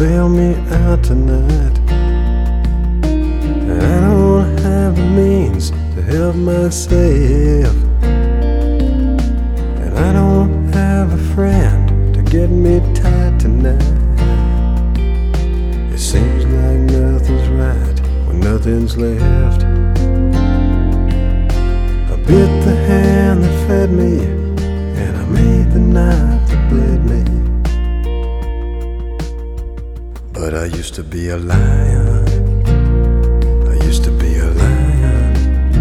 bail me out tonight. I don't have the means to help myself, and I don't have a friend to get me tied tonight. It seems like nothing's right when nothing's left. I bit the hand that fed me, and I made the knife that bled me. But I used to be a lion. I used to be a lion.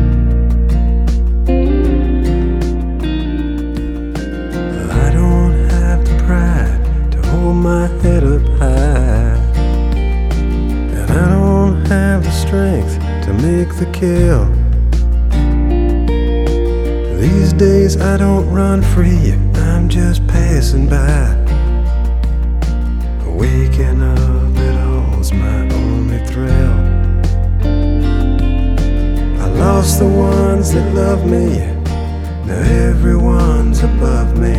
I don't have the pride to hold my head up high, and I don't have the strength to make the kill. These days I don't run free, I'm just passing by. Waking up at all's my only thrill. I lost the ones that loved me, now everyone's above me.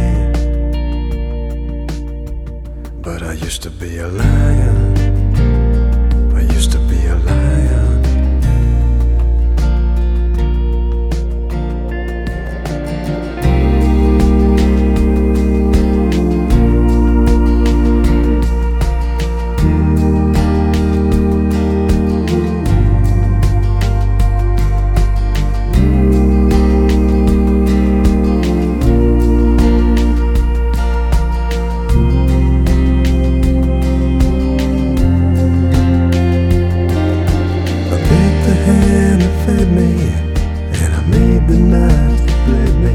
But I used to be a lion. I used to be a lion. Fed me, and I made the knife that bled me.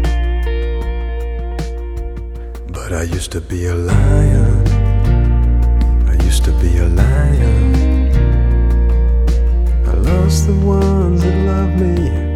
But I used to be a lion. I used to be a lion. I lost the ones that loved me,